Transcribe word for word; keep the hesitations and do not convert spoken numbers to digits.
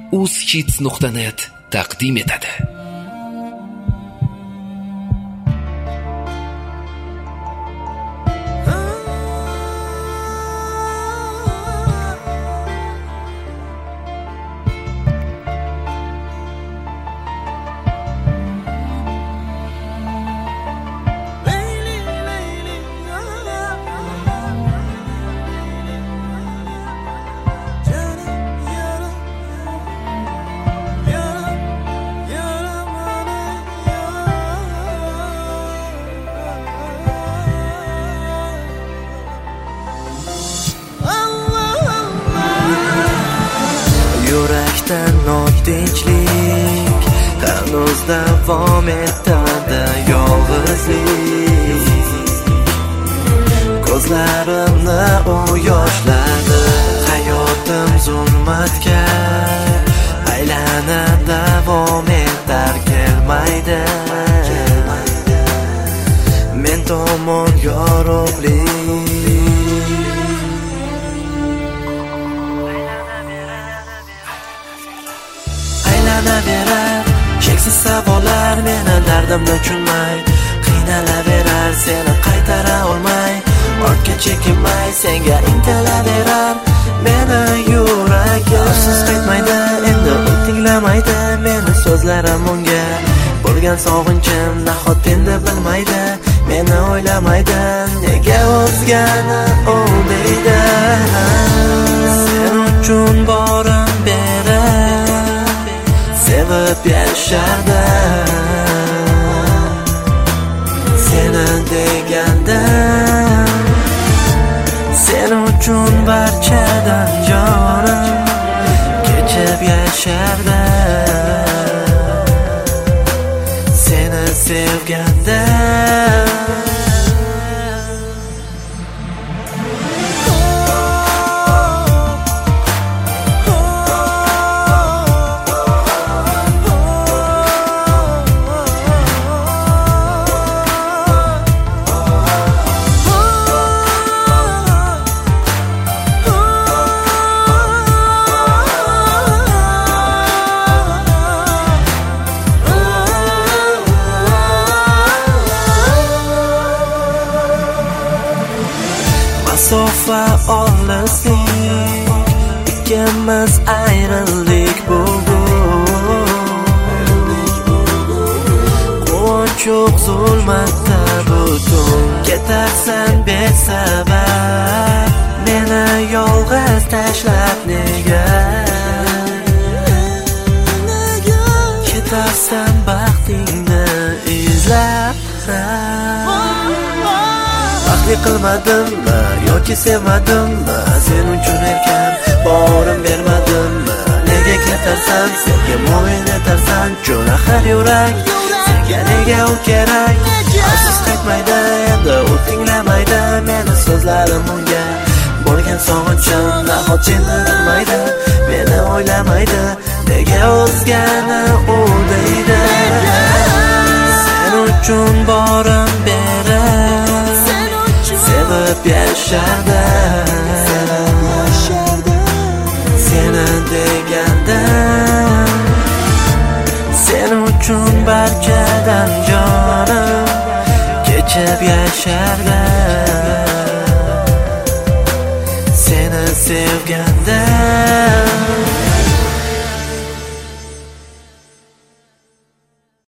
uzhits nuqta net taqdim etadi. Yurakdan notinchlik hanuz davom etadi, yolg'izlik ko'zlarimni u yoshladi. Hayotim zulmatga aylanib davom etar, kelmaydi men tomon yorug'lik. Aylanaverar cheksiz savollar, meni dardimni tushunmay qiynalaverar, seni qaytara olmay ortga chekinmay senga intilaverar meni yuragim. Afsus qaytmaydi endi u tinglamaydi meni so'zlarim, unga bo'lgan sog'inchim nahot endi bilmaydi, meni o'ylamaydi nega o'zgani u deydi. Sen uchun borim berib sevib yashardi, seni deganda sen uchun barchadan jonim kechib yashardi, seni sevganda. Masofa olislik, ikkimiz ayrildik bugun. Quvonch yo'q zulmatda butun, ketarsan besabab meni yolg'iz tashlab nega. Ketarsan baxtingni izlab. Baxtli qilmadimmi yoki sevmadimmi, sen uchun erkan borim bermadimmi, nega ketarsan senga mo'min etarsan, jo'nahar yurak senga nega u kerak. Afsus qaytmaydi endi u tinglamaydi meni so'zlarim, unga bo'lgan sog'inchim nahot endi bilmaydi, meni o'ylamaydi nega o'zgani u deydi. Sen uchun borim berib sevib yashardi, seni deganda sen uchun barchadan jonim kechib yashardi, seni sevganda.